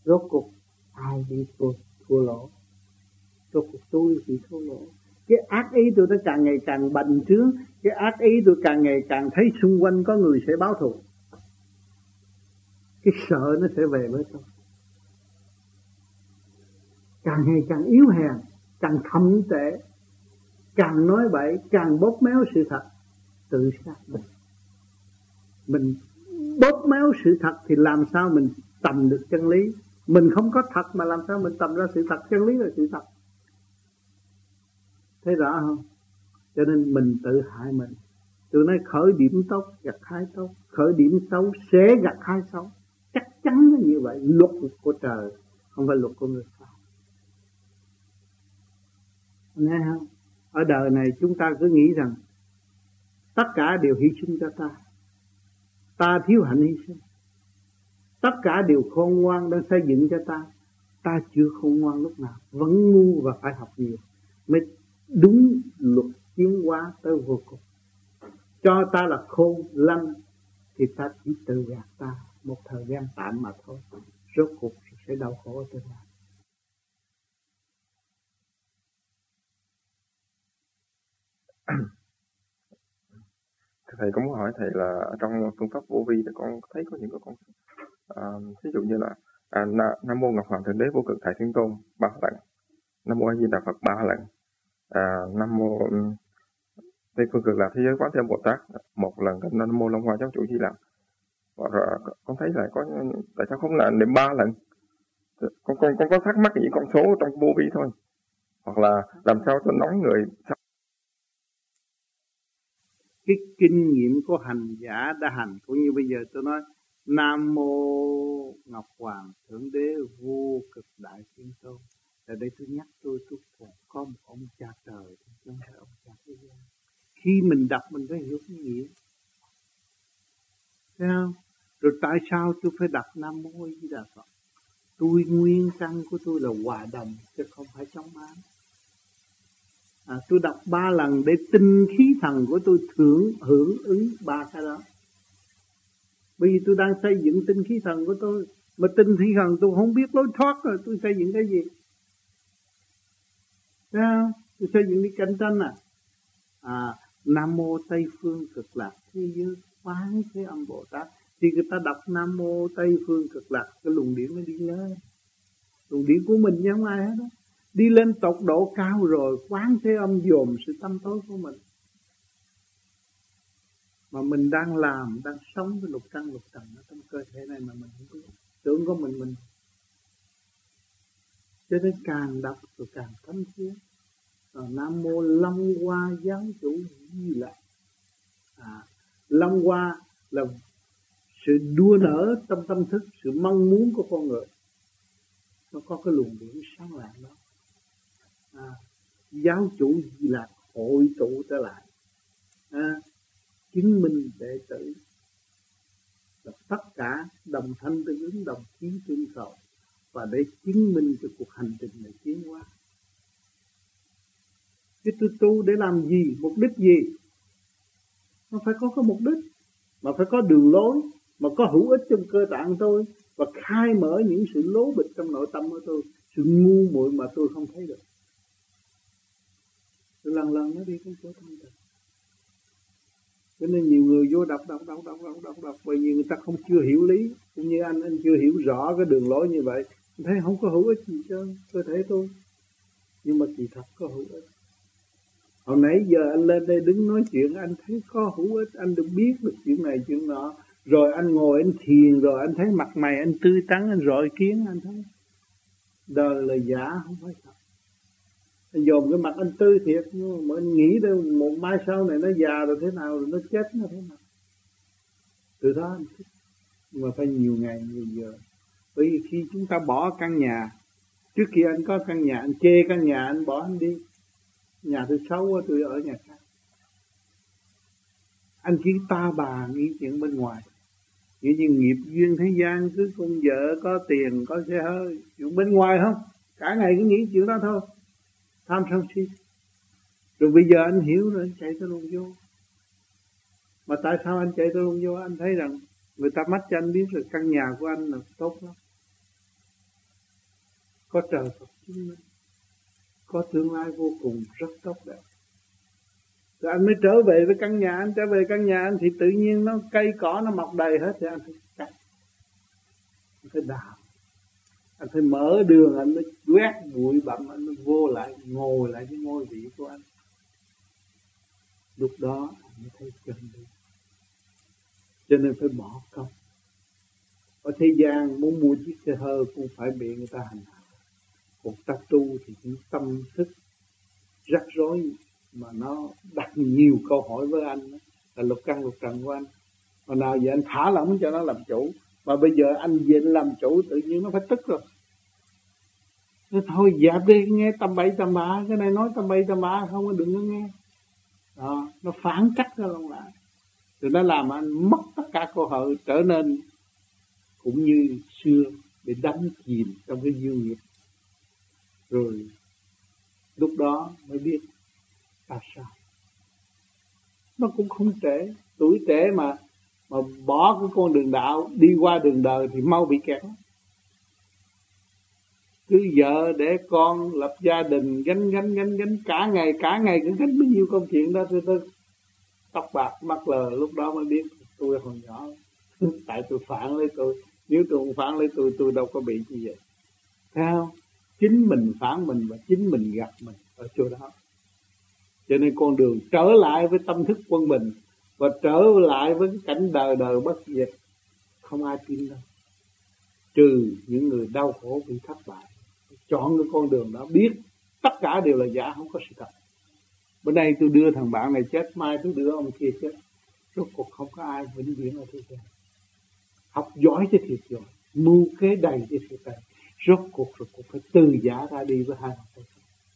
Rốt cuộc ai đi thua lỗ? Rốt cuộc tôi bị thua lỗ. Cái ác ý tôi nó càng ngày càng bành trướng, cái ác ý tôi càng ngày càng thấy xung quanh có người sẽ báo thù. Cái sợ nó sẽ về với tôi. Càng ngày càng yếu hèn, càng thậm tệ, càng nói bậy, càng bóp méo sự thật, tự sát mình. Mình bóp méo sự thật thì làm sao mình tầm được chân lý? Mình không có thật mà làm sao mình tầm ra sự thật? Chân lý là sự thật. Thấy rõ không? Cho nên mình tự hại mình. Tôi nói khởi điểm tốt gặt hái tốt, khởi điểm xấu sẽ gặt hái xấu. Chắc chắn là như vậy. Luật của trời, không phải luật của người sao. Nghe không? Ở đời này chúng ta cứ nghĩ rằng tất cả đều hy sinh cho ta. Ta thiếu hạnh hy sinh. Tất cả đều khôn ngoan đang xây dựng cho ta. Ta chưa khôn ngoan lúc nào, vẫn ngu và phải học nhiều mới đúng luật tiến hóa tới vô cùng. Cho ta là khôn lanh thì ta chỉ tự gạt ta một thời gian tạm mà thôi. Rốt cuộc sẽ đau khổ ở tương lai. Thầy cũng hỏi thầy là trong phương pháp vô vi thì con thấy có những cái con ví dụ như là Nam mô Ngọc Hoàng Thượng Đế Vô Cực Đại Thiên Tôn 3 lần, Nam mô A Di Đà Phật 3 lần, Nam mô Tây Phương Cực Lạc Thế Giới Quán Thế Âm Bồ Tát 1 lần, Nam mô Long Hoa Giáo Chủ Di Lặc. Rồi con thấy là có tại sao không là đến 3 lần? Con có thắc mắc những con số trong vô vi thôi, hoặc là làm sao cho nói người. Cái kinh nghiệm của hành giả đã hành, cũng như bây giờ tôi nói Nam mô Ngọc Hoàng Thượng Đế Vô Cực Đại Thiên Tôn. Ở đây tôi nhắc tôi còn có một ông cha trời, không phải ông cha thế gian. Khi mình đọc mình phải hiểu cái nghĩa, thấy không? Rồi tại sao tôi phải đọc Nam mô A Di Đà Phật? Tôi nguyên căn của tôi là hòa đồng chứ không phải chống ám. Tôi đọc 3 lần để tinh khí thần của tôi hưởng ứng 3 cái đó. Bởi vì tôi đang xây dựng tinh khí thần của tôi, mà tinh khí thần tôi không biết lối thoát rồi tôi xây dựng cái gì? Thấy không? Tôi xây dựng đi cạnh tranh Nam mô Tây Phương Cực Lạc Thế Giới Quán Thế Âm Bồ Tát. Thì người ta đọc Nam mô Tây Phương Cực Lạc, cái luồng điển nó đi lên. Luồng điển của mình chứ không ai hết đó. Đi lên tột độ cao rồi, Quán Thế Âm dồn sự tâm tối của mình. Mà mình đang làm, đang sống với lục căn lục trần ở trong cơ thể này mà mình không biết. Tưởng có mình. Cho nên càng đọc rồi càng thấm thía. Nam mô Long Hoa Giáo Chủ Di Lặc. Long Hoa là sự đua nở trong tâm thức, sự mong muốn của con người. Nó có cái luồng điển sáng lạng đó. Giáo Chủ Di Lặc hội tụ trở lại, chứng minh đệ tử là tất cả đồng thanh tương ứng, đồng chí tương cầu, và để chứng minh cho cuộc hành trình này tiến hóa. Chứ tôi tu để làm gì, mục đích gì? Nó phải có cái mục đích, mà phải có đường lối, mà có hữu ích trong cơ tạng tôi, và khai mở những sự lố bịch trong nội tâm của tôi, sự ngu muội mà tôi không thấy được. Tôi lần nó đi cái chỗ thanh tịnh. Cho nên nhiều người vô đọc, bởi vì người ta không chưa hiểu lý. Cũng như anh chưa hiểu rõ cái đường lối như vậy, thấy không có hữu ích gì cho cơ thể tôi. Nhưng mà kỳ thật có hữu ích. Hồi nãy giờ anh lên đây đứng nói chuyện, anh thấy có hữu ích, anh được biết được chuyện này chuyện nọ. Rồi anh ngồi anh thiền, rồi anh thấy mặt mày anh tươi tắn, anh rọi kiến, anh thấy đời là giả không phải thật. Anh dồn cái mặt anh tươi thiệt, nhưng mà anh nghĩ đâu một mai sau này nó già rồi thế nào, rồi nó chết nó thế nào. Từ đó anh thích. Nhưng mà phải nhiều ngày nhiều giờ. Bởi vì khi chúng ta bỏ căn nhà, trước kia anh có căn nhà, anh chê căn nhà, anh bỏ anh đi. Nhà tôi xấu quá, tôi ở nhà khác. Anh chỉ ta bà nghĩ chuyện bên ngoài. Nghĩ như nghiệp duyên thế gian, cứ con vợ có tiền, có xe hơi. Chuyện bên ngoài không? Cả ngày cứ nghĩ chuyện đó thôi. Tham sân si. Rồi bây giờ anh hiểu rồi, anh chạy tới luôn vô. Mà tại sao anh chạy tới luôn vô? Anh thấy rằng người ta mắt cho anh biết là căn nhà của anh là tốt lắm. có trời Phật chứng minh, có tương lai vô cùng rất tốt đẹp. Rồi anh mới trở về với căn nhà, anh trở về căn nhà anh thì tự nhiên nó cây cỏ nó mọc đầy hết, thì anh phải cắt, anh phải đào, anh phải mở đường, anh mới quét bụi bặm, anh mới vô lại ngồi lại cái ngôi vị của anh. Lúc đó anh mới thấy chân lý. Cho nên phải bỏ công. Ở thế gian muốn mua chiếc xe hơi cũng phải bị người ta hành hạ. Còn ta tu thì cũng tâm thức rắc rối, mà nó đặt nhiều câu hỏi với anh, là lục căn lục trần của anh. Mà nào giờ anh thả lỏng cho nó làm chủ, mà bây giờ anh về làm chủ tự nhiên nó phải tức rồi. Thế thôi dẹp đi, nghe tầm bậy tầm bạ, cái này nói tầm bậy tầm bạ không có, đừng có nghe. Đó, nó phản cách ra lòng lại, rồi nó làm anh mất tất cả cơ hội, trở nên cũng như xưa để đắm chìm trong cái duyên nghiệp. Rồi lúc đó mới biết tại sao. Nó cũng không trễ, tuổi trễ mà bỏ cái con đường đạo đi qua đường đời thì mau bị kẹt lắm. Cứ vợ để con lập gia đình gánh cả ngày cứ gánh bao nhiêu công chuyện đó, tôi tóc bạc mắt lờ. Lúc đó mới biết tôi còn nhỏ tại tôi phản lấy tôi, nếu tôi không phản lấy tôi đâu có bị như vậy. Thấy không? Chính mình phản mình và chính mình gặp mình ở chỗ đó. Cho nên con đường trở lại với tâm thức quân bình và trở lại với cái cảnh đời đời bất diệt không ai tin đâu, trừ những người đau khổ bị thất bại. Chọn cái con đường đó, biết tất cả đều là giả, không có sự thật. Bữa nay tôi đưa thằng bạn này chết, mai tôi đưa ông kia chết. Rốt cuộc không có ai vĩnh viễn ở thế gian. Học giỏi chứ thiệt giỏi, mưu kế đầy chứ thiệt đầy. Rốt cuộc rồi cũng phải từ giả ra đi với hai bàn tay.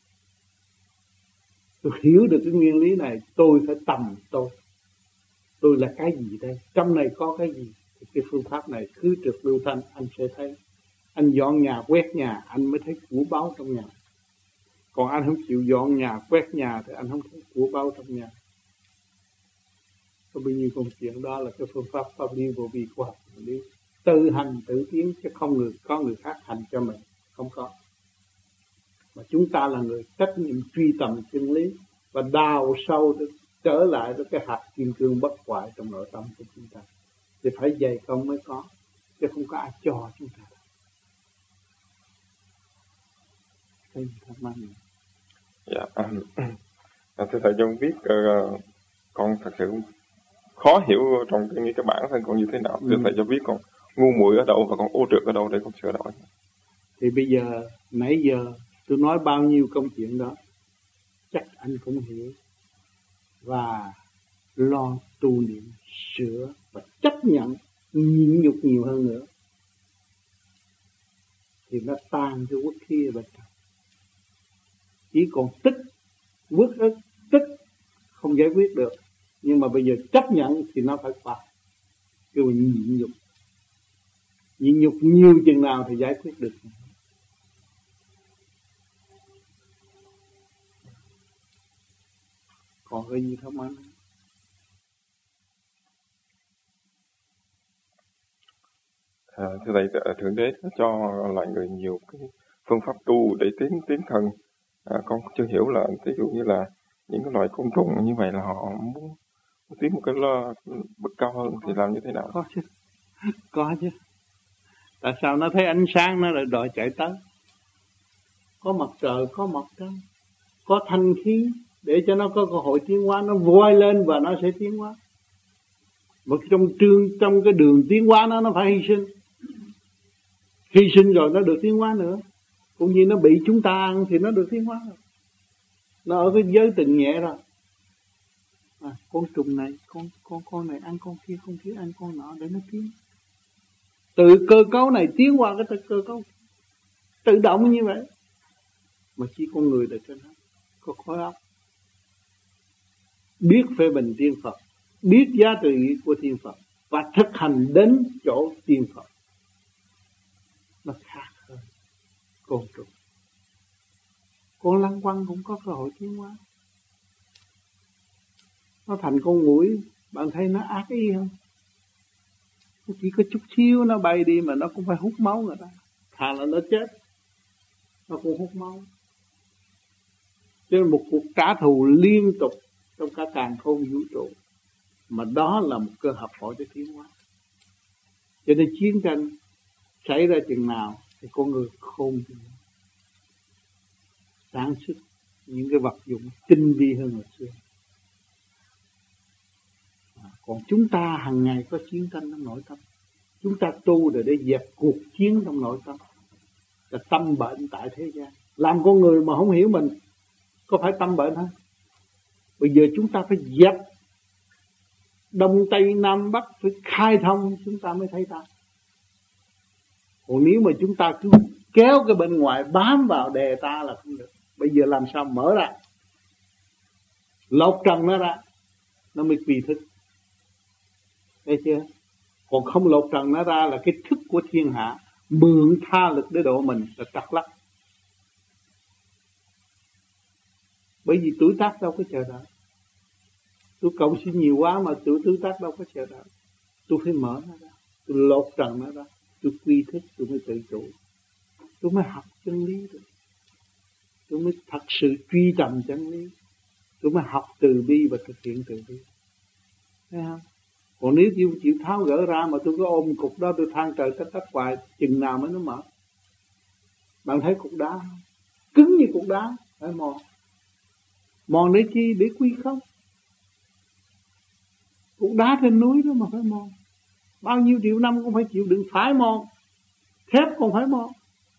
Tôi hiểu được cái nguyên lý này, tôi phải tầm tôi là cái gì đây, trong này có cái gì. Thì cái phương pháp này cứ trượt lưu thanh, anh sẽ thấy. Anh dọn nhà quét nhà anh mới thấy của báu trong nhà. Còn anh không chịu dọn nhà quét nhà thì anh không thấy của báu trong nhà. Có bao nhiêu công chuyện đó là cái phương pháp pháp lý vô vi khoa học. Tự hành tự tiến, chứ không có người khác hành cho mình, không có. Mà chúng ta là người trách nhiệm truy tầm chân lý và đào sâu để trở lại với cái hạt kim cương bất hoại trong nội tâm của chúng ta. Thì phải dày công mới có, chứ không có ai cho chúng ta. Cái gì thắc mắc này? Dạ, thưa thầy cho con biết con thật sự khó hiểu trong cái bản thân con như thế nào. Thưa thầy cho biết con ngu muội ở đâu và con ô trượt ở đâu để con sửa đổi. Thì bây giờ nãy giờ tôi nói bao nhiêu công chuyện đó chắc anh cũng hiểu, và lo tu niệm sửa và chấp nhận nhịn nhục nhiều hơn nữa thì nó tan cái uất khí ở bên trong. Chỉ còn tức, uất ức, tức không giải quyết được, nhưng mà bây giờ chấp nhận thì nó phải qua. Kêu là nhịn nhục nhiều chừng nào thì giải quyết được. Còn cái gì không anh? Thưa thầy, Thượng Đế cho loài người nhiều cái phương pháp tu để tiến thần. Con chưa hiểu là ví dụ như là những cái loài côn trùng như vậy là họ muốn tiến một cái bậc cao hơn thì làm như thế nào? Có chứ. Tại sao nó thấy ánh sáng nó lại đòi chạy tới? Có mặt trời, có mặt trăng, có thanh khí để cho nó có cơ hội tiến hóa, nó voi lên và nó sẽ tiến hóa. Mà trong cái đường tiến hóa nó phải hy sinh. Hy sinh rồi nó được tiến hóa nữa. Cũng như nó bị chúng ta ăn thì nó được tiến hóa rồi. Nó ở cái giới từng nhẹ rồi. Con trùng này, con này ăn con kia ăn con nọ để nó tiến. Từ cơ cấu này tiến qua cái cơ cấu tự động như vậy. Mà chỉ con người là trên hết, có khối óc. Biết phê bình tiên Phật, biết giá trị của tiên Phật và thực hành đến chỗ tiên Phật. Nó khác hơn côn trùng. Con lăng quăng cũng có cơ hội tiến hóa. Nó thành con muỗi, bạn thấy nó ác ý không? Nó chỉ có chút xíu nó bay đi mà nó cũng phải hút máu người ta. Thà là nó chết. nó cũng hút máu. Cho nên một cuộc trả thù liên tục trong cả càn khôn vũ trụ, mà đó là một cơ hội cho tiến hóa. Cho nên chiến tranh xảy ra chừng nào thì con người khôn chừng nào, sản xuất những cái vật dụng tinh vi hơn hồi xưa. Còn chúng ta hàng ngày có chiến tranh trong nội tâm. Chúng ta tu để dẹp cuộc chiến trong nội tâm, là tâm bệnh tại thế gian. Làm con người mà không hiểu mình, có phải tâm bệnh hả? Bây giờ chúng ta phải dẹp Đông Tây Nam Bắc, phải khai thông chúng ta mới thấy ta. Còn nếu mà chúng ta cứ kéo cái bên ngoài bám vào đè ta là không được. Bây giờ làm sao mở ra, lột trần nó ra, nó mới quy thức. Thấy chưa? Còn không lột trần nó ra là cái thức của thiên hạ, mượn tha lực để độ mình là trật lắc. Bởi vì tuổi tác đâu có chờ đợi. Tôi cộng sinh nhiều quá mà tuổi tác đâu có chờ đợi. Tôi phải mở nó ra, tôi lột trần nó ra, tôi quy thức, tôi mới tự chủ, tôi mới học chân lý được, tôi mới thật sự truy tầm chân lý, tôi mới học từ bi và thực hiện từ bi. Thấy không? Còn nếu tôi chịu tháo gỡ ra mà tôi cứ ôm cục đó, tôi than trời trách đất hoài, chừng nào mới nó mở? Bạn thấy cục đá cứng như cục đá, phải mòn. Mòn để chi? Để quy không. Cục đá trên núi đó mà phải mòn, bao nhiêu triệu năm cũng phải chịu đựng, phải mòn. Thép còn phải mòn.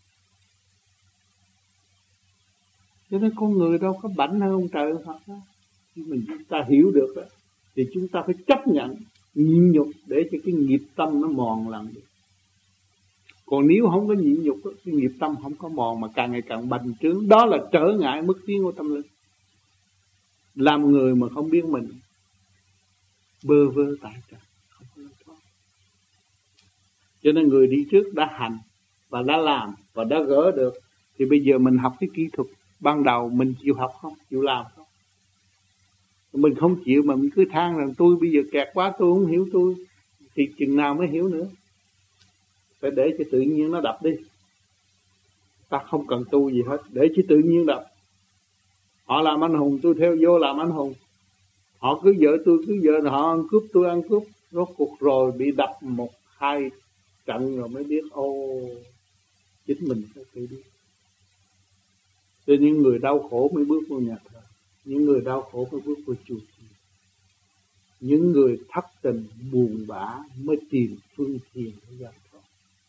Cho nên con người đâu có bảnh hơn ông trời Phật đó. Khi mình chúng ta hiểu được đó, thì chúng ta phải chấp nhận nhịn nhục để cho cái nghiệp tâm nó mòn lần được. Còn nếu không có nhịn nhục, cái nghiệp tâm không có mòn mà càng ngày càng bành trướng, đó là trở ngại mức tiến của tâm linh. Làm người mà không biết mình, bơ vơ tại trời, không có lối thoát. Cho nên người đi trước đã hành và đã làm và đã gỡ được, thì bây giờ mình học cái kỹ thuật ban đầu, mình chịu học không, chịu làm không? Mình không chịu mà mình cứ than rằng tôi bây giờ kẹt quá, tôi không hiểu tôi, thì chừng nào mới hiểu nữa? Phải để cho tự nhiên nó đập đi. Ta không cần tu gì hết, để cho tự nhiên đập. Họ làm anh hùng, tôi theo vô làm anh hùng. Họ cứ vợ tôi cứ vợ, họ ăn cướp tôi ăn cướp. Rốt cuộc rồi bị đập 1-2 trận rồi mới biết chính mình phải tự đi. Cho những người đau khổ mới bước vào nhà thờ, những người đau khổ mới bước vào chùa chiền, những người thất tình buồn bã mới tìm phương thiền để giải thoát.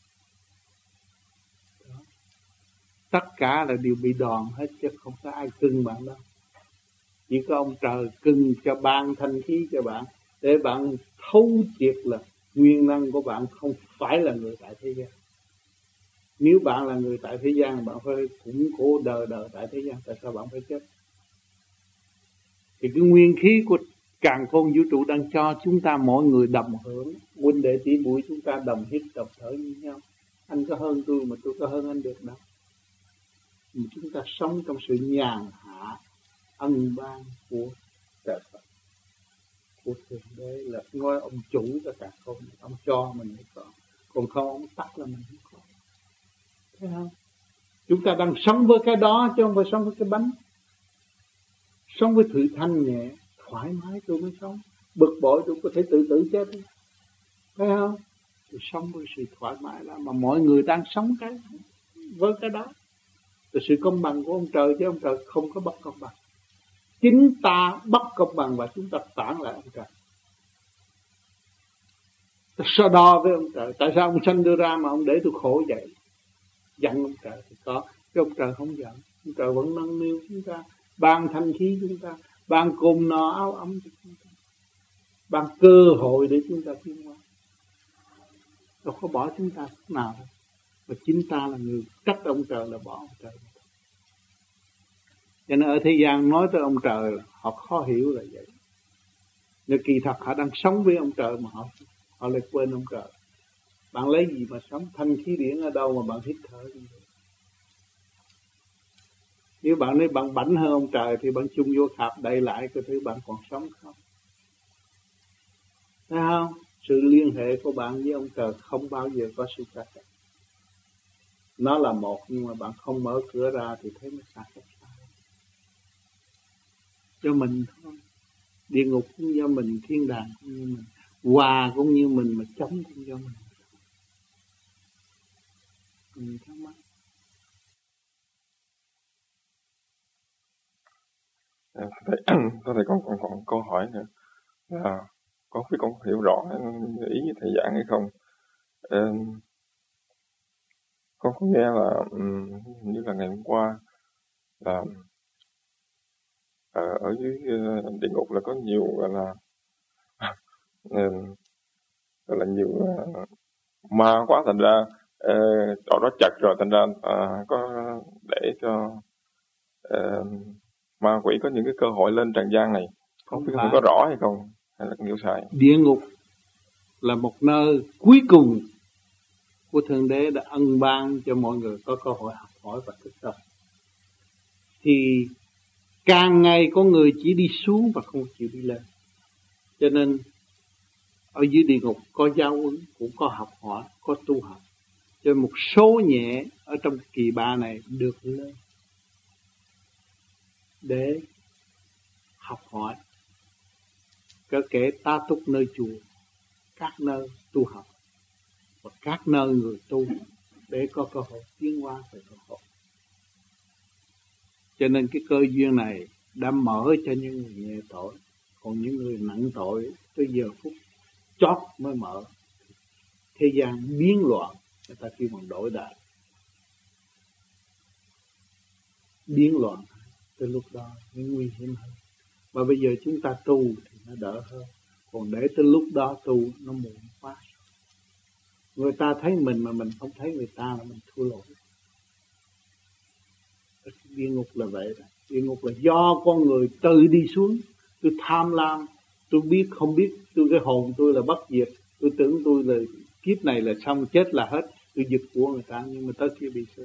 Tất cả là đều bị đòn hết, chứ không có ai cưng bạn đâu. Chỉ có ông trời cưng cho ban thanh khí cho bạn, để bạn thấu triệt là nguyên năng của bạn không phải là người tại thế gian. Nếu bạn là người tại thế gian, bạn phải củng cố đời tại thế gian. Tại sao bạn phải chết? Thì cái nguyên khí của càn khôn vũ trụ đang cho chúng ta mỗi người đồng hưởng. Huynh đệ tỷ muội chúng ta đồng hít đồng thở như nhau. Anh có hơn tôi mà tôi có hơn anh được đâu. Mà chúng ta sống trong sự nhàn hạ ân ban của trời Phật, của Thượng Đế, là ngôi ông chủ cho cả không. Ông cho mình mới có, còn không ông tắt là mình không có. Thấy không? Chúng ta đang sống với cái đó chứ không phải sống với cái bánh. Sống với sự thanh nhẹ, thoải mái tôi mới sống. Bực bội tôi có thể tự tử chết. Thấy không? Tôi sống với sự thoải mái đó. Mà mọi người đang sống với cái đó là sự công bằng của ông trời, chứ ông trời không có bất công bằng. Chính ta bất công bằng và chúng ta phản lại ông trời. Ta so đo với ông trời. Tại sao ông sanh đưa ra mà ông để tôi khổ vậy? Giận ông trời thì có, chứ ông trời không giận. Ông trời vẫn nâng niu chúng ta, ban thanh khí chúng ta, ban cơm no áo ấm cho chúng ta, ban cơ hội để chúng ta tiến hóa. Đâu có bỏ chúng ta lúc nào đâu. Và chính ta là người trách ông trời là bỏ ông trời. Cho nên ở thế gian nói tới ông trời là họ khó hiểu là vậy. Nhưng kỳ thật họ đang sống với ông trời mà họ lại quên ông trời. Bạn lấy gì mà sống? Thanh khí điển ở đâu mà bạn hít thở như vậy? Nếu bạn nói bạn bảnh hơn ông trời thì bạn chung vô khạp đậy lại cái thứ bạn còn sống không? Thấy không? Sự liên hệ của bạn với ông trời không bao giờ có sự cắt. Nó là một, nhưng mà bạn không mở cửa ra thì thấy nó xa cách xa. Cho mình thôi. Địa ngục cũng do mình, thiên đàng cũng như mình, hòa cũng như mình, mà chống cũng do mình. Mình thắc mắc. Tôi thầy còn câu hỏi nữa là con biết con hiểu rõ ý thầy giảng hay không? Con có nghe là như là ngày hôm qua là ở dưới địa ngục là có nhiều gọi là nhiều ma quá, thành ra chỗ đó chật rồi, thành ra có để cho ma quỷ có những cái cơ hội lên trần gian này. Không biết có rõ hay không, hay là hiểu sai? Địa ngục là một nơi cuối cùng của Thượng Đế đã ân ban cho mọi người có cơ hội học hỏi và thức tâm. Thì càng ngày có người chỉ đi xuống và không chịu đi lên. Cho nên ở dưới địa ngục có giáo huấn, cũng có học hỏi, có tu học. Cho một số nhẹ ở trong kỳ ba này được lên để học hỏi. Cỡ kể tá túc nơi chùa, các nơi tu học và các nơi người tu để có cơ hội tiến hóa về cơ hội. Cho nên cái cơ duyên này đã mở cho những người nhẹ tội, còn những người nặng tội tới giờ phút chót mới mở. Thế gian biến loạn, người ta kêu bằng đổi đời. Biến loạn tới lúc đó mới nguy hiểm hơn. Và bây giờ chúng ta tu thì nó đỡ hơn. Còn để tới lúc đó tu nó muộn quá. Người ta thấy mình mà mình không thấy người ta là mình thua lỗi. Địa ngục là vậy đó. Địa ngục là do con người tự đi xuống. Tôi tham lam, tôi biết không biết, tôi cái hồn tôi là bất diệt. Tôi tưởng tôi là kiếp này là xong, chết là hết. Tôi giật của người ta, nhưng mà tới kia bị xử.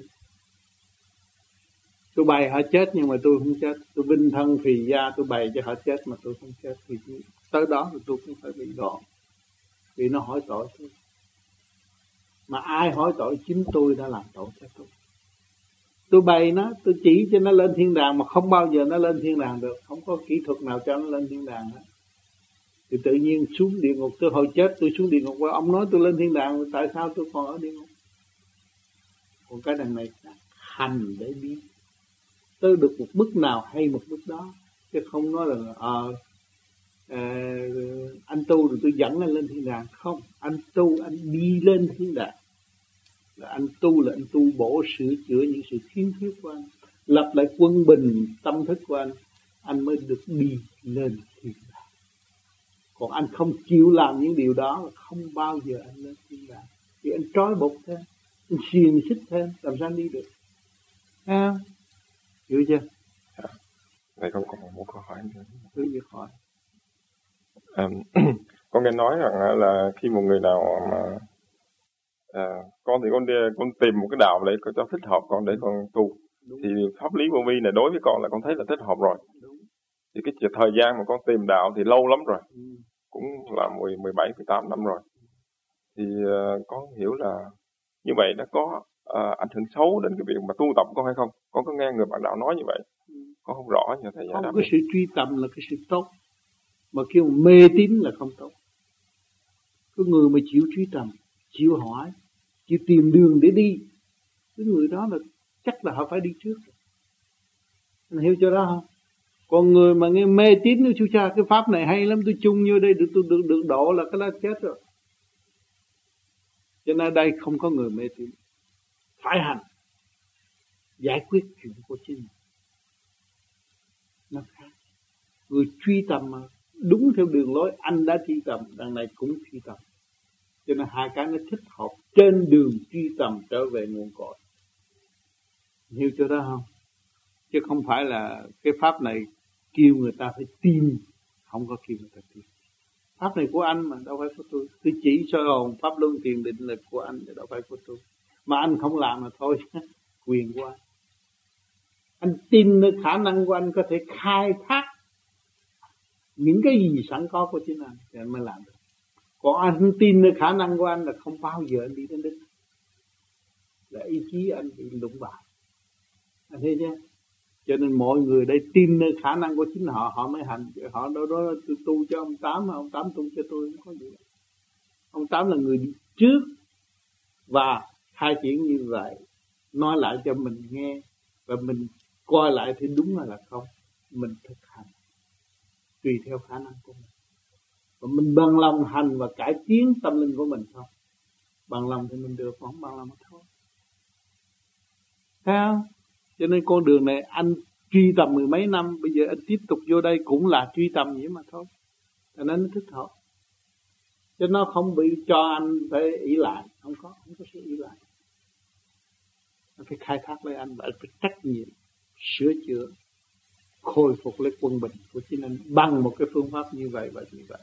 Tôi bày họ chết nhưng mà tôi không chết. Tôi vinh thân phì gia, tôi bày cho họ chết mà tôi không chết. Thì tới đó thì tôi cũng phải bị đòn. Vì nó hỏi tội tôi. Mà ai hỏi tội? Chính tôi đã làm tội cho tôi. Tôi bày nó, tôi chỉ cho nó lên thiên đàng mà không bao giờ nó lên thiên đàng được. Không có kỹ thuật nào cho nó lên thiên đàng hết. Thì tự nhiên xuống địa ngục, tôi hồi chết tôi xuống địa ngục, và ông nói tôi lên thiên đàng, tại sao tôi còn ở địa ngục? Còn cái đằng này hành để biết tới được một mức nào hay một mức đó, chứ không nói là anh tu rồi tôi dẫn anh lên thiên đàng. Không, anh tu anh đi lên thiên đàng. Là anh tu là anh tu bổ sửa chữa những sự khiếm khuyết của anh, lập lại quân bình tâm thức của anh mới được đi lên thiên đàng. Còn anh không chịu làm những điều đó là không bao giờ anh lên thiên đàng. Vì anh trói buộc thêm, anh xiềng xích thêm, làm sao anh đi được? Hiểu chưa? Vậy con còn một câu hỏi nữa. Cứ việc hỏi. Con nghe nói rằng là khi một người nào mà con thì con tìm một cái đạo để cho thích hợp con để con tu. Đúng. Thì pháp lý vô vi này đối với con là con thấy là thích hợp rồi. Đúng. Thì cái thời gian mà con tìm đạo thì lâu lắm rồi. Cũng là 17, 18 năm rồi. Thì con hiểu là như vậy nó có ảnh hưởng xấu đến cái việc mà tu tập con hay không? Con có nghe người bạn đạo nói như vậy. Con không rõ như thầy giải đáp. Không, cái sự truy tầm là cái sự tốt. Mà kêu mê tín là không tốt. Cái người mà chịu truy tầm, chịu hỏi, chịu tìm đường để đi, cái người đó là chắc là họ phải đi trước. Anh hiểu cho đó không? Còn người mà nghe mê tín nói chú cha cái pháp này hay lắm, tôi chung vô đây tôi được độ là cái đó chết rồi. Cho nên đây không có người mê tín. Phải hành, giải quyết chuyện của chính mình. Nó khác. Người truy tầm mà đúng theo đường lối anh đã truy tầm, đằng này cũng truy tầm. Cho nên hai cái nó thích hợp trên đường truy tầm trở về nguồn cội. Hiểu cho đó không? Chứ không phải là cái pháp này kêu người ta phải tin, không có kêu người ta tin. Pháp này của anh mà đâu phải của tôi. Tôi chỉ soi hồn pháp luân tiền định là của anh, đâu phải của tôi. Mà anh không làm là thôi, quyền của anh. Anh tin nơi khả năng của anh có thể khai thác những cái gì sẵn có của chính anh thì anh mới làm được. Còn anh không tin nơi khả năng của anh là không bao giờ anh đi đến đích. là ý chí anh bị lũng bại. Anh thấy chưa? Cho nên mọi người đây tin nơi khả năng của chính họ, họ mới hành. Họ đó tôi tu cho ông Tám, ông Tám tu cho tôi, không có gì. Ông Tám là người đi trước và khai triển như vậy, nói lại cho mình nghe và mình coi lại thì đúng là không. Mình thực hành tùy theo khả năng của mình, và mình bằng lòng hành và cải tiến tâm linh của mình không. Bằng lòng thì mình được, không bằng lòng thôi. Thấy không? Cho nên con đường này anh truy tầm 10 mấy năm, bây giờ anh tiếp tục vô đây cũng là truy tầm vậy mà thôi. Cho nên nó thích hợp, chứ nó không bị cho anh phải ỷ lại, không có sự ỷ lại. Anh phải khai thác lấy anh, và anh phải trách nhiệm sửa chữa, khôi phục lấy quân bình của chính anh bằng một cái phương pháp như vậy và như vậy.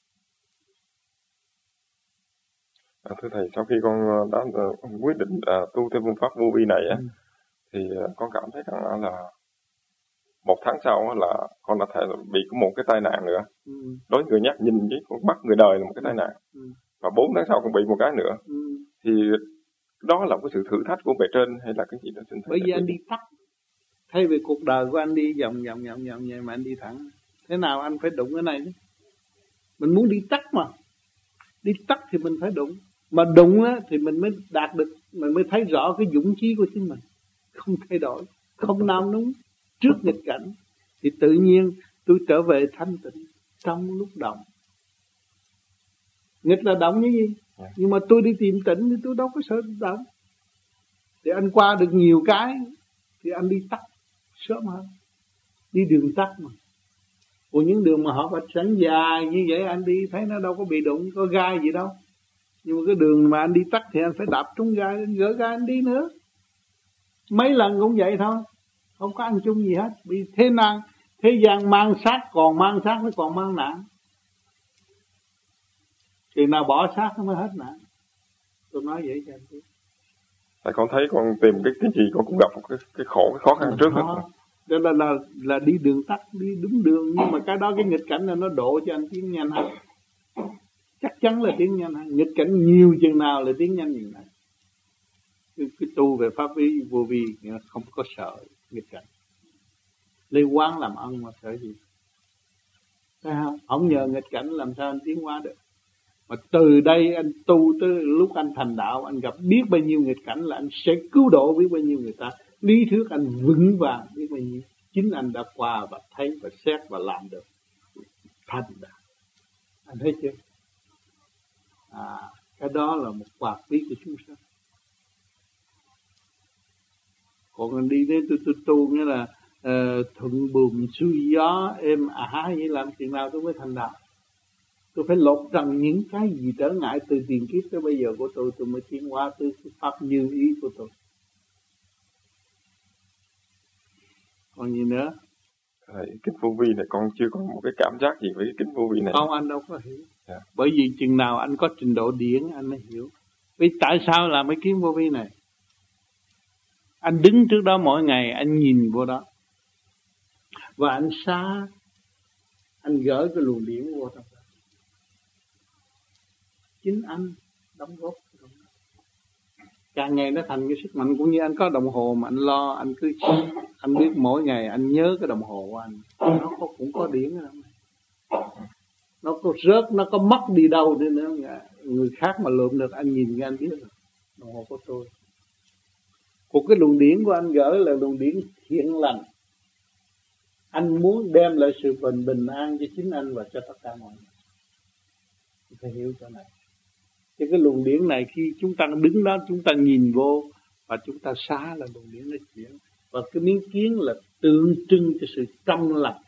Thưa thầy, sau khi con đã quyết định tu theo phương pháp vô vi này thì con cảm thấy rằng là 1 tháng sau là con đã thể bị có một cái tai nạn nữa. Đối với người nhắc nhìn với con mắt người đời là một cái tai nạn. Và 4 tháng sau còn bị một cái nữa. Thì đó là một cái sự thử thách của bề trên hay là cái gì đó? Bởi vì anh đi tắt. Thay vì cuộc đời của anh đi vòng vậy mà anh đi thẳng. Thế nào anh phải đụng cái này chứ. Mình muốn đi tắt mà. Đi tắt thì mình phải đụng. Mà đụng á, thì mình mới đạt được, mình mới thấy rõ cái dũng chí của chính mình. Không thay đổi, không nao núng trước nghịch cảnh. Thì tự nhiên tôi trở về thanh tịnh trong lúc động. Nghịch là động như gì? Nhưng mà tôi đi tìm tịnh thì tôi đâu có sợ động. Thì anh qua được nhiều cái thì anh đi tắt sớm hơn. Đi đường tắt mà. Còn những đường mà họ vạch sẵn dài như vậy anh đi thấy nó đâu có bị đụng, có gai gì đâu. Nhưng mà cái đường mà anh đi tắt thì anh phải đạp trúng gai, anh gỡ gai anh đi nữa. Mấy lần cũng vậy thôi. Không có ăn chung gì hết. Vì thế gian mang xác, còn mang xác nó còn mang nạn. Chừng nào bỏ xác nó mới hết nạn. Tôi nói vậy cho anh biết. Tại con thấy con tìm cái gì con cũng gặp một cái khổ, cái khó khăn trước hết. Đó là đi đường tắt, đi đúng đường. Nhưng mà cái đó, cái nghịch cảnh là nó độ cho anh tiến nhanh hơn. Chắc chắn là tiến nhanh hơn. Nghịch cảnh nhiều chừng nào là tiến nhanh chừng này. Cái tu về pháp lý vô vi không có sợ nghịch cảnh. Lấy quán làm ân mà sợ gì. Thấy không? Không nhờ nghịch cảnh làm sao anh tiến hóa được. Mà từ đây anh tu tới lúc anh thành đạo, anh gặp biết bao nhiêu nghịch cảnh là anh sẽ cứu độ biết bao nhiêu người ta. Lý thuyết anh vững vàng biết bao nhiêu. Chính anh đã qua và thấy và xét và làm được. Thành đạo. Anh thấy chưa? Cái đó là một quả lý của chúng sanh. Còn anh đi đến tôi tu nghĩa là thuận buồm xuôi gió êm vậy làm chuyện nào tôi mới thành đạo. Tôi phải lột trần những cái gì trở ngại từ tiền kiếp tới bây giờ của tôi mới tiến hóa tới pháp như ý của tôi. Còn gì nữa? Thầy, kinh vô vi này con chưa có một cái cảm giác gì với cái kinh vô vi này. Không, anh đâu có hiểu. Bởi vì chừng nào anh có trình độ điển anh mới hiểu. Vì tại sao làm cái kiến vô vi này? Anh đứng trước đó mỗi ngày anh nhìn vô đó. Và anh xa, anh gỡ cái luồng điển vô trong đó. Chính anh đóng góp. Càng ngày nó thành cái sức mạnh. Cũng như anh có đồng hồ mà anh lo, anh biết mỗi ngày anh nhớ cái đồng hồ của anh. Nó cũng có điển ở trong này. Nó có rớt, nó có mất đi đâu nữa. Người khác mà lượm được anh nhìn cái anh biết rồi. Đồng hồ của tôi. Cuộc cái luồng điển của anh gỡ là luồng điển thiện lành. Anh muốn đem lại sự bình an cho chính anh và cho tất cả mọi người. Phải hiểu chỗ này. Chứ cái luồng điển này khi chúng ta đứng đó, chúng ta nhìn vô và chúng ta xá là luồng điển nó chuyển. Và cái miếng kiến là tượng trưng cho sự trong lành.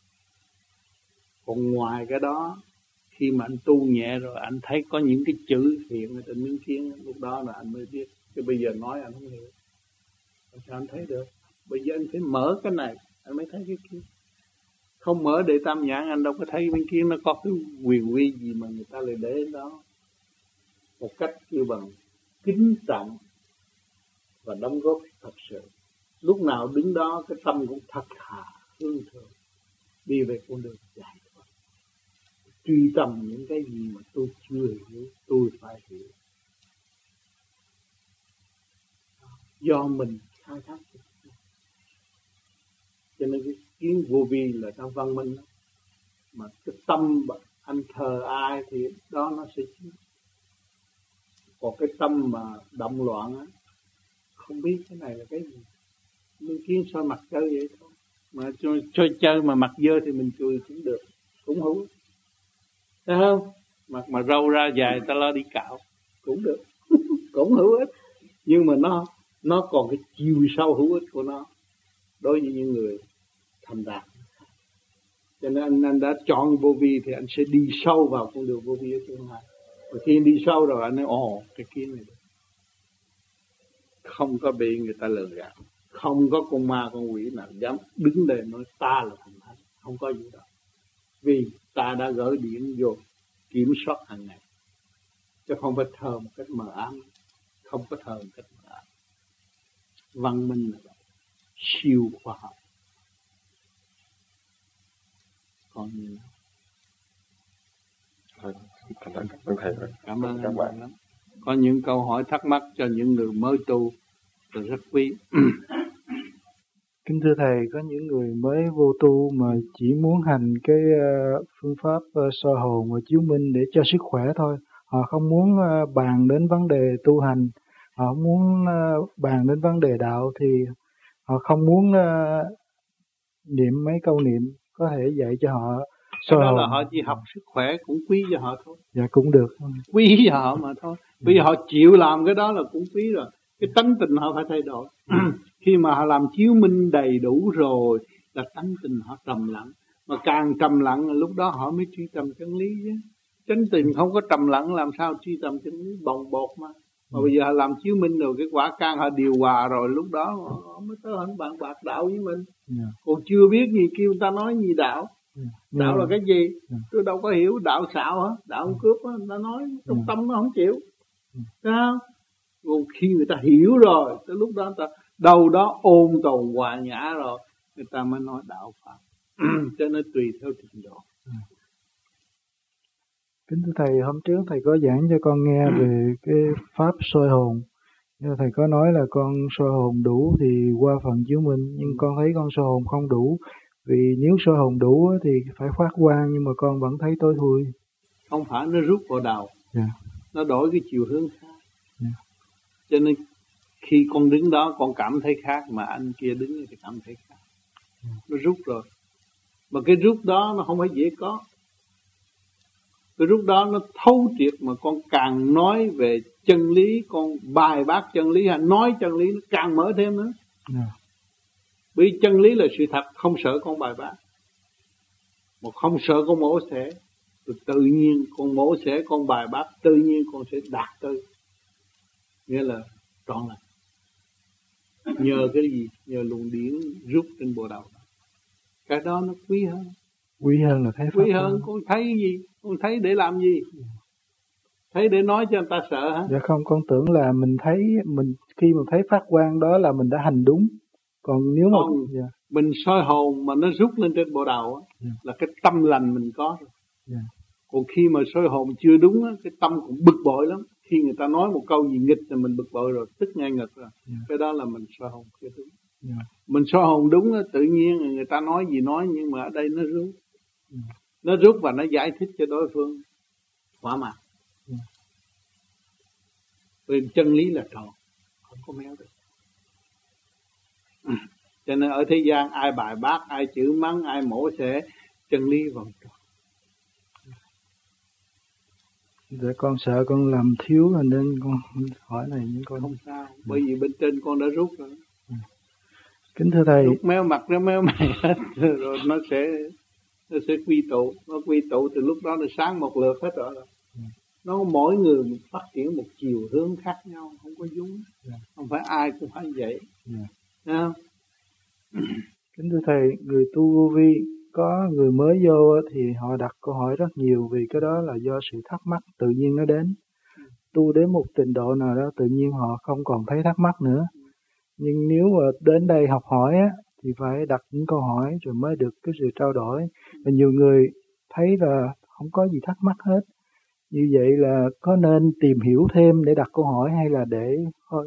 Còn ngoài cái đó, khi mà anh tu nhẹ rồi, anh thấy có những cái chữ hiện ở trên miếng kiến, lúc đó là anh mới biết. Chứ bây giờ nói anh không hiểu. Làm sao anh thấy được? Bây giờ anh phải mở cái này, anh mới thấy cái kia. Không mở để tam nhãn, anh đâu có thấy miếng kiến nó có cái quyền uy gì mà người ta lại để đó. Một cách kêu bằng kính trọng và đóng góp thật sự. Lúc nào đứng đó cái tâm cũng thật thà, hương thượng, đi về con đường giải thoát. Truy tầm những cái gì mà tôi chưa hiểu, tôi phải hiểu. do mình khai thác. Cho nên cái kiến vô vi là trong văn minh đó. Mà cái tâm anh thờ ai thì đó nó sẽ chiếu. Còn cái tâm mà động loạn á, không biết cái này là cái gì, mình kiến soi mặt chơi vậy thôi. Mà chơi mà mặt dơ thì mình cười cũng được, cũng hữu ích, thấy không? Mặt mà râu ra dài ta lo đi cạo cũng được cũng hữu ích. Nhưng mà nó còn cái chiều sâu hữu ích của nó đối với những người thành đạt. Cho nên anh đã chọn vô vi thì anh sẽ đi sâu vào con đường vô vi ở tương lai. Và khi đi sâu rồi anh nói cái kiến này không có bị người ta lừa gạt, không có con ma con quỷ nào dám đứng lên nói ta là thần thánh, không có gì đâu. Vì ta đã gửi điện vô kiểm soát hàng ngày, chứ không phải thờ một cách mờ ám, không có thờ một cách mờ ám. Văn minh là vậy, siêu khoa học. Còn gì nữa? Cảm ơn các bạn lắm. Có những câu hỏi thắc mắc cho những người mới tu thì rất quý. Kính thưa Thầy, có những người mới vô tu mà chỉ muốn hành cái phương pháp soi hồn và chiếu minh để cho sức khỏe thôi. Họ không muốn bàn đến vấn đề tu hành, họ không muốn bàn đến vấn đề đạo, thì họ không muốn niệm mấy câu niệm, có thể dạy cho họ soi hồn. Đó là họ chỉ học sức khỏe, cũng quý cho họ thôi. Dạ cũng được. Quý cho họ mà thôi. Bây giờ họ chịu làm cái đó là cũng quý rồi. Cái tánh tình họ phải thay đổi. Khi mà họ làm chiếu minh đầy đủ rồi là tánh tình họ trầm lặng. Mà càng trầm lặng lúc đó họ mới truy tầm chân lý chứ. Chánh tình không có trầm lặng làm sao truy tầm chân lý, bồng bột mà. Mà bây giờ họ làm chiếu minh rồi, cái quả can họ điều hòa rồi, lúc đó họ mới tới hắn bạn bạc đạo với mình. Còn chưa biết gì kêu ta nói gì đạo. Đạo là cái gì? Tôi đâu có hiểu đạo xạo hả? Đạo không cướp á, ta nói trong tâm nó không chịu. Sao? Còn khi người ta hiểu rồi, tới lúc đó ta đâu đó ôn tồn hòa nhã rồi, người ta mới nói đạo Pháp. Cho nên tùy theo trình độ. Kính thưa Thầy, hôm trước Thầy có giảng cho con nghe về cái pháp soi hồn. Thầy có nói là con soi hồn đủ thì qua phần chiếu minh, nhưng con thấy con soi hồn không đủ. Vì nếu soi hồn đủ thì phải phát quang, nhưng mà con vẫn thấy tối thui. Không phải nó rút vào đầu, nó đổi cái chiều hướng khác. Cho nên khi con đứng đó con cảm thấy khác, mà anh kia đứng thì cảm thấy khác. Nó rút rồi. Mà cái rút đó nó không phải dễ có. Cái rút đó nó thấu triệt, mà con càng nói về chân lý, con bài bác chân lý hay nói chân lý nó càng mở thêm nữa. Vì chân lý là sự thật, không sợ con bài bác, mà không sợ con mổ xẻ, tự nhiên con mổ xẻ, con bài bác, tự nhiên con sẽ đạt tới. Nghĩa là trọn lành. Nhờ cái gì? Nhờ luồng điển rút trên bộ đầu. Cái đó nó quý hơn. Quý hơn là thấy pháp. Quý hơn, con thấy gì? Con thấy để làm gì? Thấy để nói cho người ta sợ hả? Dạ không, con tưởng là mình thấy, khi mà thấy phát quang đó là mình đã hành đúng. Còn nếu mà mình soi hồn mà nó rút lên trên bộ đầu là cái tâm lành mình có rồi. Còn khi mà soi hồn chưa đúng á, cái tâm cũng bực bội lắm. Khi người ta nói một câu gì nghịch thì mình bực bội rồi, tức ngay ngực rồi. Cái đó là mình soi hồn chưa đúng. Mình soi hồn đúng á, tự nhiên người ta nói gì nói, nhưng mà ở đây nó rút. Nó rút và nó giải thích cho đối phương thỏa mãn. Vì chân lý là tròn, không có méo được. Cho nên ở thế gian ai bài bác, ai chửi mắng, ai mổ xẻ, chân lý vòng tròn. Dạ con sợ con làm thiếu nên con hỏi này, nhưng con không sao, bởi vì bên trên con đã rút rồi. Kính thưa Thầy, rút méo mặt nó méo mày hết rồi nó sẽ quy tụ, nó quy tụ từ lúc đó nó sáng một lượt hết rồi. Nó mỗi người phát triển một chiều hướng khác nhau, không có giống. Không phải ai cũng phải vậy. Không? Kính thưa Thầy, người tu vô vi, có người mới vô thì họ đặt câu hỏi rất nhiều, vì cái đó là do sự thắc mắc tự nhiên nó đến. Tu đến một trình độ nào đó tự nhiên họ không còn thấy thắc mắc nữa. Nhưng nếu mà đến đây học hỏi á, thì phải đặt những câu hỏi rồi mới được cái sự trao đổi. Và nhiều người thấy là không có gì thắc mắc hết. Như vậy là có nên tìm hiểu thêm để đặt câu hỏi, hay là để thôi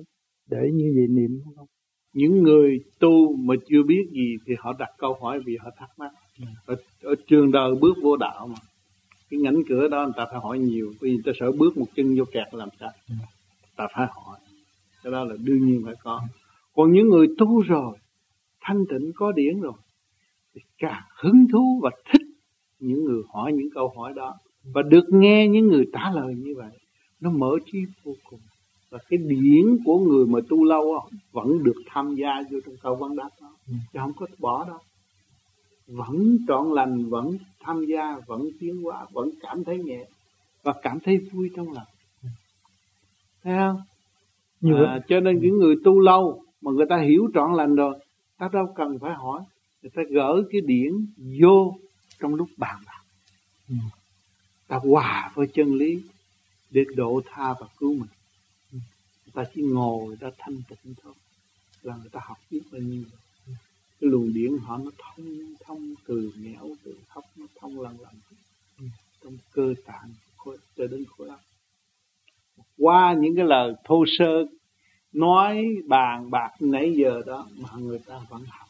để như vậy niệm không? Những người tu mà chưa biết gì thì họ đặt câu hỏi vì họ thắc mắc. Ở trường đời bước vô đạo mà, cái ngành cửa đó người ta phải hỏi nhiều, vì người ta sợ bước một chân vô kẹt làm sao. Ta phải hỏi, cái đó là đương nhiên phải có. Còn những người tu rồi, thanh tịnh có điển rồi, thì càng hứng thú và thích những người hỏi những câu hỏi đó, và được nghe những người trả lời như vậy, nó mở trí vô cùng. Và cái điển của người mà tu lâu vẫn được tham gia vô trong câu vấn đáp đó, chứ không có bỏ đâu. Vẫn trọn lành, vẫn tham gia, vẫn tiến hóa, vẫn cảm thấy nhẹ và cảm thấy vui trong lòng. Thấy không? Cho nên những người tu lâu mà người ta hiểu trọn lành rồi, ta đâu cần phải hỏi, người ta gỡ cái điển vô trong lúc bàn bạc. Ta hòa với chân lý để độ tha và cứu mình. Người ta chỉ ngồi, người ta thanh tịnh thôi, là người ta học biết bao nhiêu. Cái luồng điển họ nó thông từ nghẽo, từ hấp, nó thông lần trong cơ tạng cho đến khối óc. Qua những cái lời thô sơ nói bàn bạc nãy giờ đó mà người ta vẫn học.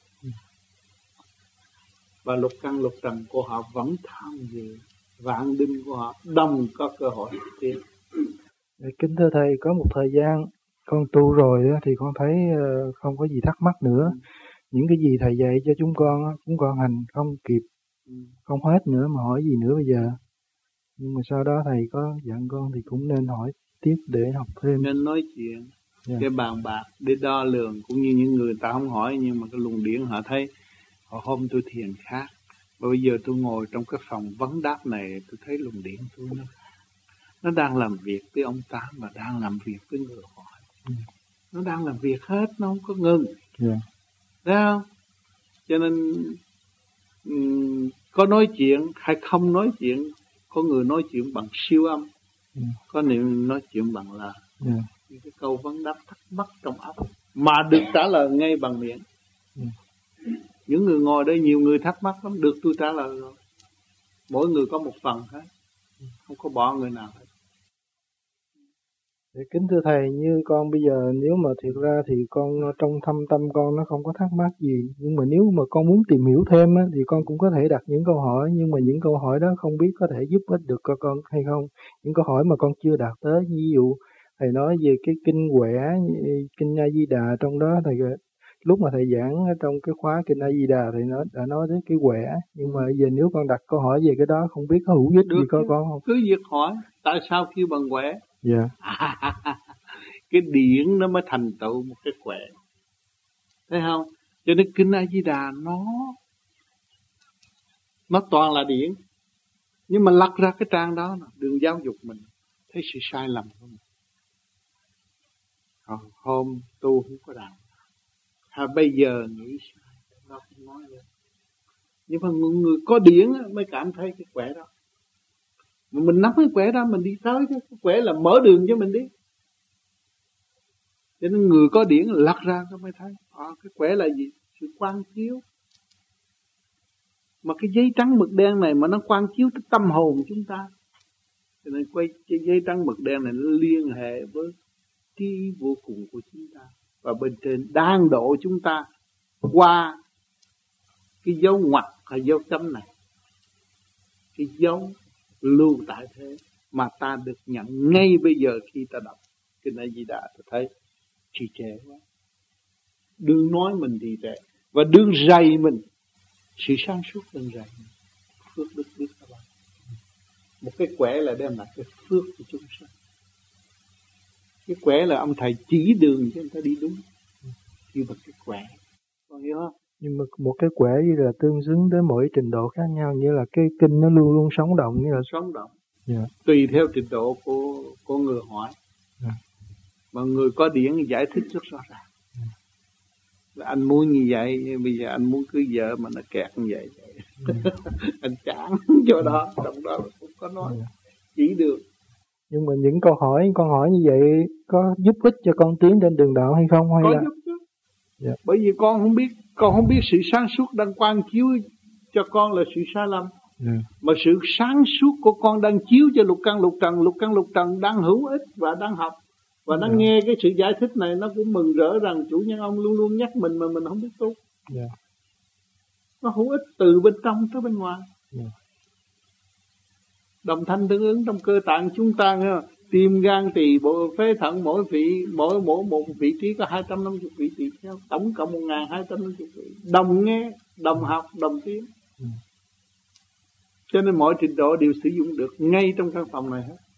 Và lục căn lục trần của họ vẫn tham dự, vạn đinh của họ đồng có cơ hội tiến. Kính thưa Thầy, có một thời gian con tu rồi đó, thì con thấy không có gì thắc mắc nữa. Những cái gì Thầy dạy cho chúng con hành không kịp, không hết nữa mà hỏi gì nữa bây giờ. Nhưng mà sau đó Thầy có dặn con thì cũng nên hỏi tiếp để học thêm. Nên nói chuyện, cái bàn bạc để đo lường, cũng như những người ta không hỏi nhưng mà cái luồng điển họ thấy. Họ hôm tôi thiền khác, bây giờ tôi ngồi trong cái phòng vấn đáp này, tôi thấy luồng điển tôi nó đang làm việc với ông Tám và đang làm việc với người hỏi. Nó đang làm việc hết, nó không có ngừng. Thấy không? Cho nên có nói chuyện hay không nói chuyện, có người nói chuyện bằng siêu âm, có người nói chuyện bằng lời. Những cái câu vấn đáp thắc mắc trong óc mà được trả lời ngay bằng miệng. Những người ngồi đây nhiều người thắc mắc lắm, được tôi trả lời rồi. Mỗi người có một phần hết, không có bỏ người nào hết. Kính thưa Thầy, như con bây giờ nếu mà thiệt ra thì con trong thâm tâm con nó không có thắc mắc gì, nhưng mà nếu mà con muốn tìm hiểu thêm á, thì con cũng có thể đặt những câu hỏi, nhưng mà những câu hỏi đó không biết có thể giúp ích được cho con hay không. Những câu hỏi mà con chưa đạt tới, ví dụ Thầy nói về cái kinh Huệ, kinh A Di Đà, trong đó Thầy lúc mà Thầy giảng trong cái khóa kinh A Di Đà Thầy đã nói đến cái Huệ, nhưng mà giờ nếu con đặt câu hỏi về cái đó không biết có hữu ích gì con không? Cứ việc hỏi, tại sao kêu bằng Huệ? Dạ. Cái điển nó mới thành tựu một cái Huệ. Thấy không? Cho nên kinh A Di Đà nó toàn là điển. Nhưng mà lật ra cái trang đó, đừng giáo dục mình, thấy sự sai lầm của mình. Hôm tu không có đạo, bây giờ nghĩ sai, nó không nói nữa. Nhưng mà người có điển mới cảm thấy cái quẻ đó. Mà mình nắm cái quẻ đó mình đi tới, cái quẻ là mở đường cho mình đi. Cho nên người có điển lật ra nó mới thấy cái quẻ là gì? Sự quang chiếu. Mà cái giấy trắng mực đen này mà nó quang chiếu cái tâm hồn chúng ta. Cho nên quay cái giấy trắng mực đen này nó liên hệ với trí vô cùng của chúng ta. Và bên trên đang độ chúng ta qua cái dấu ngoặc hay dấu chấm này. Cái dấu lưu tại thế mà ta được nhận ngay bây giờ khi ta đọc kinh A Di Đà, ta thấy trì trệ quá. Đừng nói mình trì trệ và đừng rầy mình. Sự sáng suốt đừng rầy mình. Phước đức biết các bạn. Một cái quẻ là đem lại cái phước của chúng sanh. Cái quẻ là ông thầy chỉ đường cho người ta đi đúng. Như bằng cái quẻ. Con hiểu không? Nhưng mà một cái quẻ như là tương xứng tới mỗi trình độ khác nhau, như là cái kinh nó luôn luôn sống động, như là sống động. Tùy theo trình độ của người hỏi. Mà người có điển giải thích rất rõ ràng. Anh muốn như vậy, bây giờ anh muốn cưới vợ mà nó kẹt như vậy. Anh chán chỗ đó, trong đó cũng có nói, chỉ được. Nhưng mà những câu hỏi con hỏi như vậy có giúp ích cho con tiến trên đường đạo hay không? Hay có là... giúp chứ. Bởi vì con không biết sự sáng suốt đang quang chiếu cho con là sự sai lầm. Mà sự sáng suốt của con đang chiếu cho lục căn lục trần đang hữu ích và đang học. Và nó nghe cái sự giải thích này nó cũng mừng rỡ rằng chủ nhân ông luôn luôn nhắc mình mà mình không biết tu. Nó hữu ích từ bên trong tới bên ngoài. Đồng thanh tương ứng trong cơ tạng chúng ta nghe, tim gan tỳ bộ phế thận mỗi một vị trí có 250 vị tỳ kheo, tổng cộng 1250 vị. Đồng nghe, đồng học, đồng tiến. Cho nên mọi trình độ đều sử dụng được ngay trong căn phòng này hết.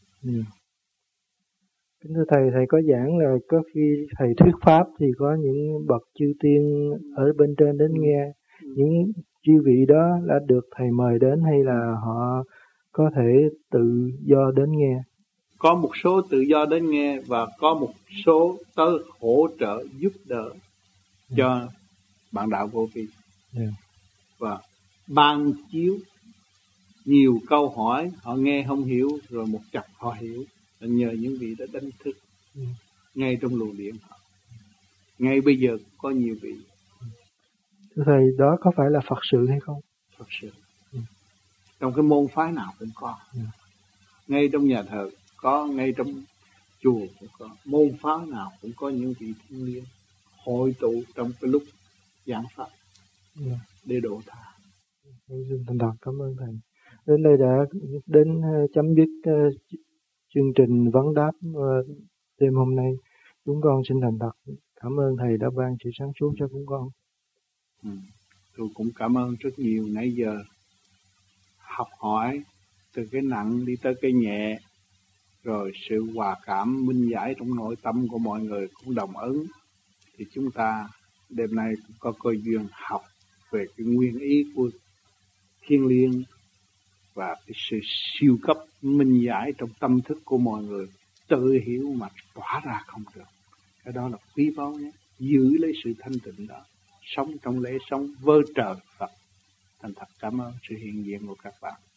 Kính thưa thầy có giảng là có khi thầy thuyết pháp thì có những bậc chư tiên ở bên trên đến nghe. Những chư vị đó đã được thầy mời đến hay là họ có thể tự do đến nghe? Có một số tự do đến nghe và có một số tới hỗ trợ giúp đỡ cho bạn đạo Vô Vi. Và ban chiếu nhiều câu hỏi họ nghe không hiểu rồi một chập họ hiểu, nhờ những vị đã đánh thức ngay trong luồng điện họ. Ngay bây giờ có nhiều vị. Thưa thầy, đó có phải là Phật sự hay không? Phật sự. Trong cái môn phái nào cũng có. Ngay trong nhà thờ có, ngay trong chùa cũng có. Môn phái nào cũng có những vị thiên liêng hội tụ trong cái lúc giảng pháp để độ tha. Xin thành thật cảm ơn thầy. Đến đây đã đến chấm dứt chương trình vấn đáp đêm hôm nay. Chúng con xin thành thật cảm ơn thầy đã ban sự sáng suốt cho chúng con. Tôi cũng cảm ơn rất nhiều nãy giờ học hỏi từ cái nặng đi tới cái nhẹ, rồi sự hòa cảm minh giải trong nội tâm của mọi người cũng đồng ứng, thì chúng ta đêm nay cũng có cơ duyên học về cái nguyên ý của thiên liêng và cái sự siêu cấp minh giải trong tâm thức của mọi người, tự hiểu mà tỏa ra không được. Cái đó là quý báu nhé. Giữ lấy sự thanh tịnh đó, sống trong lễ sống vơ trời Phật. Thành thật cảm ơn sự hiện diện của các bạn.